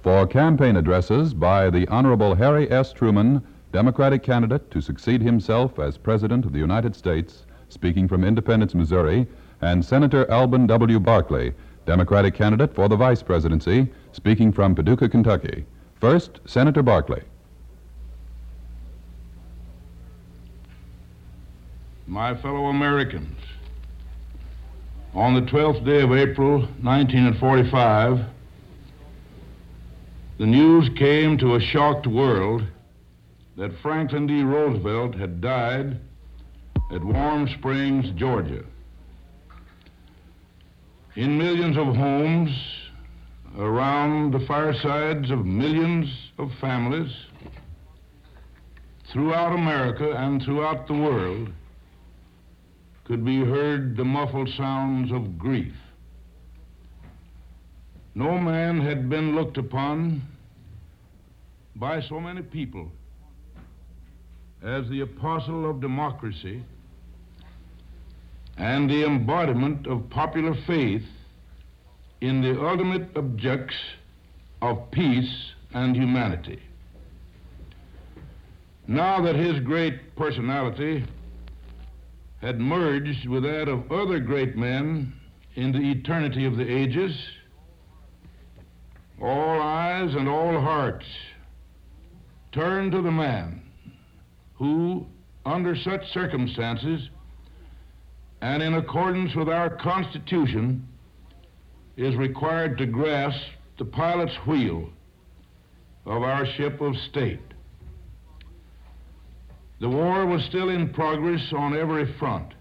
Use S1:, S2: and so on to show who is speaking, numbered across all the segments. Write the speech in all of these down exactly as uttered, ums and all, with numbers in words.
S1: for campaign addresses by the Honorable Harry S. Truman, Democratic candidate to succeed himself as President of the United States, speaking from Independence, Missouri, and Senator Alben W. Barkley, Democratic candidate for the Vice Presidency, speaking from Paducah, Kentucky. First, Senator Barkley.
S2: My fellow Americans, on the twelfth day of April, nineteen forty-five, the news came to a shocked world that Franklin D. Roosevelt had died at Warm Springs, Georgia. In millions of homes, around the firesides of millions of families, throughout America and throughout the world, could be heard the muffled sounds of grief. No man had been looked upon by so many people as the apostle of democracy and the embodiment of popular faith in the ultimate objects of peace and humanity. Now that his great personality had merged with that of other great men in the eternity of the ages, all eyes and all hearts turned to the man who, under such circumstances and in accordance with our Constitution, is required to grasp the pilot's wheel of our ship of state. The war was still in progress on every front.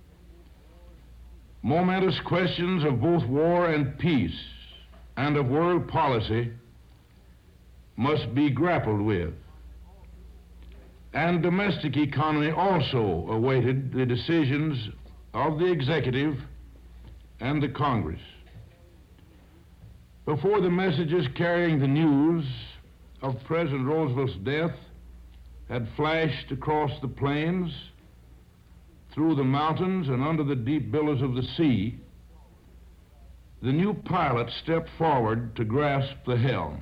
S2: Momentous questions of both war and peace and of world policy must be grappled with. And domestic economy also awaited the decisions of the executive and the Congress. Before the messages carrying the news of President Roosevelt's death had flashed across the plains, through the mountains, and under the deep billows of the sea, the new pilot stepped forward to grasp the helm.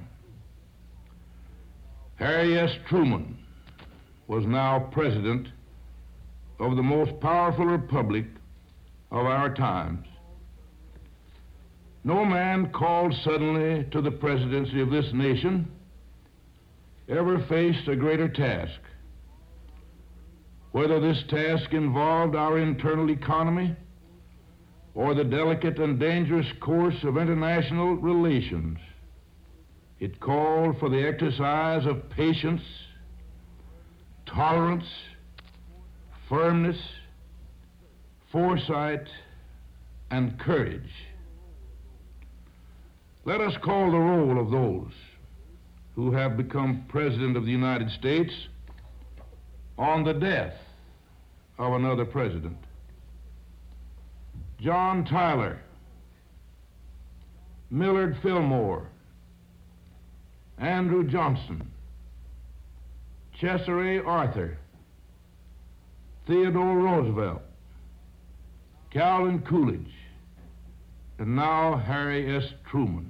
S2: Harry S. Truman was now president of the most powerful republic of our times. No man called suddenly to the presidency of this nation ever faced a greater task. Whether this task involved our internal economy or the delicate and dangerous course of international relations, it called for the exercise of patience, tolerance, firmness, foresight, and courage. Let us call the roll of those who have become President of the United States on the death of another president. John Tyler, Millard Fillmore, Andrew Johnson, Chester A. Arthur, Theodore Roosevelt, Calvin Coolidge, and now Harry S. Truman.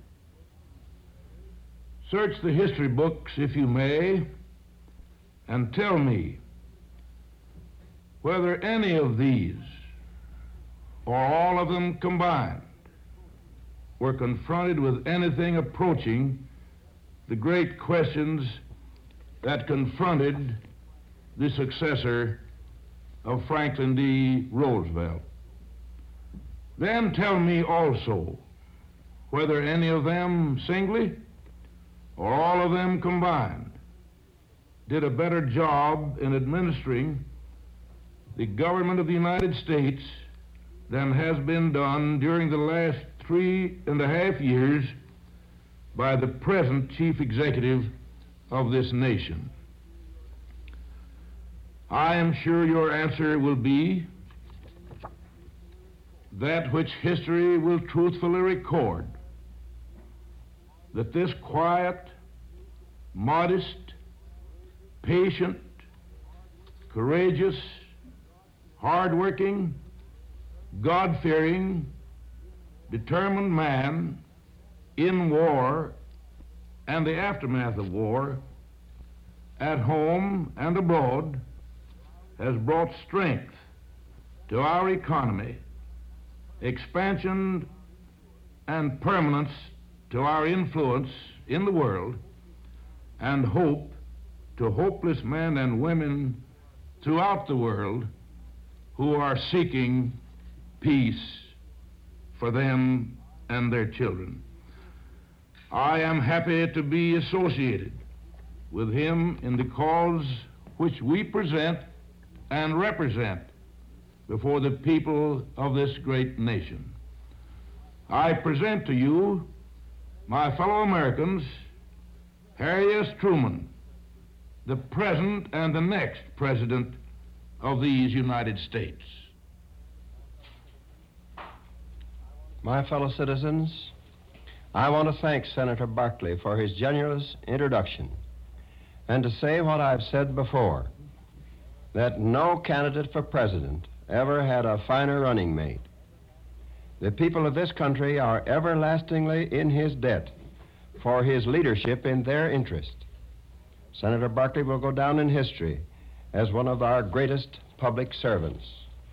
S2: Search the history books, if you may, and tell me whether any of these, or all of them combined, were confronted with anything approaching the great questions that confronted the successor of Franklin D. Roosevelt. Then tell me also whether any of them singly or all of them combined did a better job in administering the government of the United States than has been done during the last three and a half years by the present chief executive of this nation. I am sure your answer will be that which history will truthfully record, that this quiet, modest, patient, courageous, hard-working, God-fearing, determined man in war and the aftermath of war, at home and abroad, has brought strength to our economy, expansion and permanence to our influence in the world, and hope to hopeless men and women throughout the world who are seeking peace for them and their children. I am happy to be associated with him in the cause which we present and represent before the people of this great nation. I present to you, my fellow Americans, Harry S. Truman, the present and the next President of these United States.
S3: My fellow citizens, I want to thank Senator Barkley for his generous introduction and to say what I've said before, that no candidate for president ever had a finer running mate. The people of this country are everlastingly in his debt for his leadership in their interest. Senator Barkley will go down in history as one of our greatest public servants.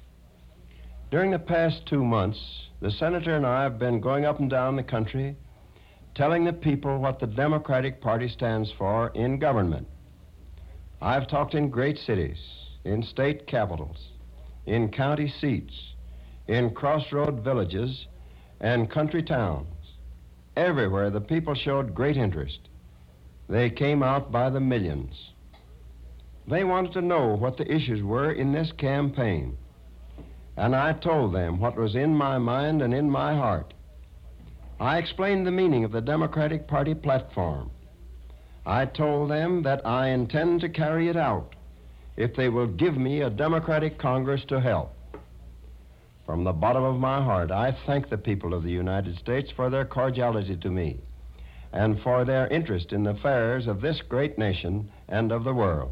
S3: During the past two months, the senator and I have been going up and down the country telling the people what the Democratic Party stands for in government. I've talked in great cities, in state capitals, in county seats, in crossroad villages, and country towns. Everywhere the people showed great interest. They came out by the millions. They wanted to know what the issues were in this campaign, and I told them what was in my mind and in my heart. I explained the meaning of the Democratic Party platform. I told them that I intend to carry it out if they will give me a Democratic Congress to help. From the bottom of my heart, I thank the people of the United States for their cordiality to me and for their interest in the affairs of this great nation and of the world.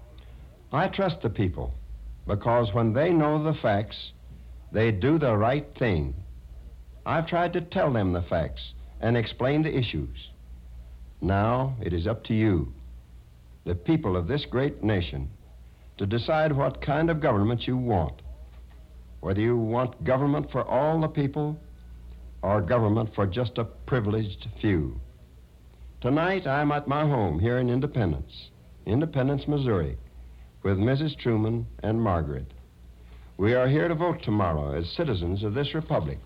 S3: I trust the people because when they know the facts, they do the right thing. I've tried to tell them the facts and explain the issues. Now it is up to you, the people of this great nation, to decide what kind of government you want. Whether you want government for all the people or government for just a privileged few. Tonight I'm at my home here in Independence, Independence, Missouri, with Missus Truman and Margaret. We are here to vote tomorrow as citizens of this republic.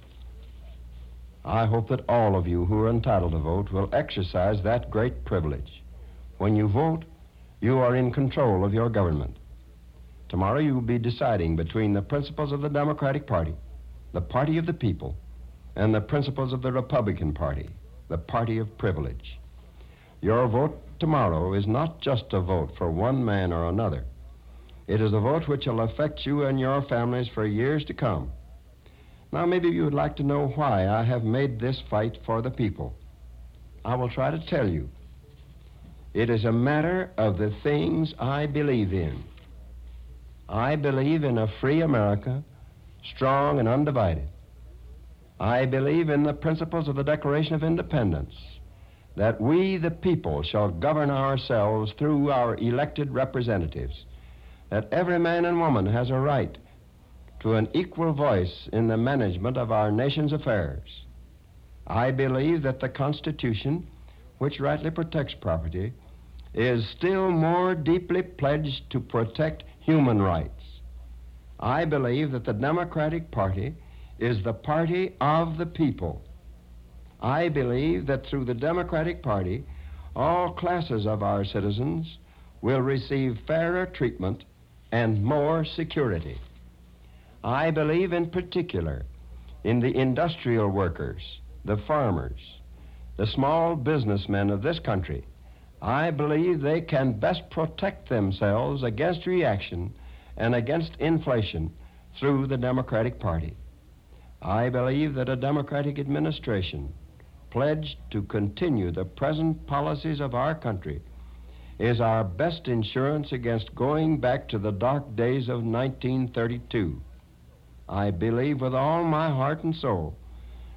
S3: I hope that all of you who are entitled to vote will exercise that great privilege. When you vote, you are in control of your government. Tomorrow you will be deciding between the principles of the Democratic Party, the party of the people, and the principles of the Republican Party, the party of privilege. Your vote tomorrow is not just a vote for one man or another. It is a vote which will affect you and your families for years to come. Now, maybe you would like to know why I have made this fight for the people. I will try to tell you. It is a matter of the things I believe in. I believe in a free America, strong and undivided. I believe in the principles of the Declaration of Independence, that we, the people, shall govern ourselves through our elected representatives, that every man and woman has a right to an equal voice in the management of our nation's affairs. I believe that the Constitution, which rightly protects property, is still more deeply pledged to protect human rights. I believe that the Democratic Party is the party of the people. I believe that through the Democratic Party, all classes of our citizens will receive fairer treatment and more security. I believe in particular in the industrial workers, the farmers, the small businessmen of this country. I believe they can best protect themselves against reaction and against inflation through the Democratic Party. I believe that a Democratic administration pledged to continue the present policies of our country is our best insurance against going back to the dark days of nineteen thirty-two. I believe with all my heart and soul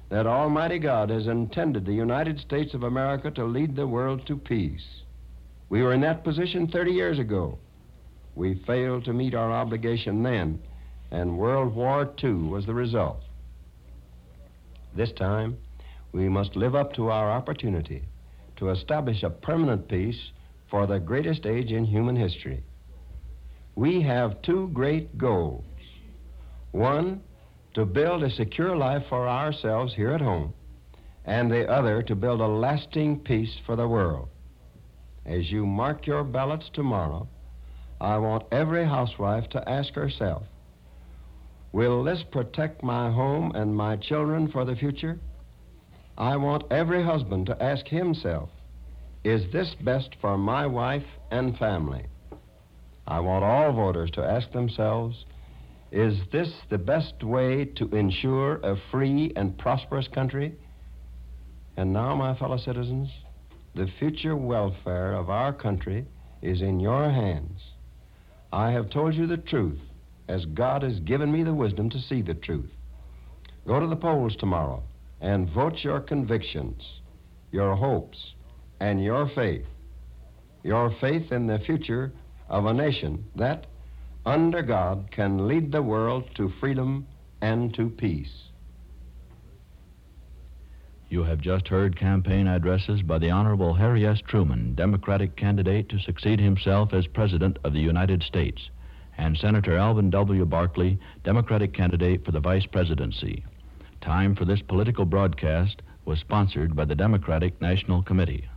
S3: that Almighty God has intended the United States of America to lead the world to peace. We were in that position thirty years ago. We failed to meet our obligation then, and World War Two was the result. This time, we must live up to our opportunity to establish a permanent peace for the greatest age in human history. We have two great goals. One, to build a secure life for ourselves here at home, and the other, to build a lasting peace for the world. As you mark your ballots tomorrow, I want every housewife to ask herself, will this protect my home and my children for the future? I want every husband to ask himself, is this best for my wife and family? I want all voters to ask themselves, is this the best way to ensure a free and prosperous country? And now, my fellow citizens, the future welfare of our country is in your hands. I have told you the truth, as God has given me the wisdom to see the truth. Go to the polls tomorrow and vote your convictions, your hopes, and your faith. Your faith in the future of a nation that, under God, can lead the world to freedom and to peace.
S4: You have just heard campaign addresses by the Honorable Harry S. Truman, Democratic candidate to succeed himself as President of the United States, and Senator Alvin W. Barkley, Democratic candidate for the Vice Presidency. Time for this political broadcast was sponsored by the Democratic National Committee.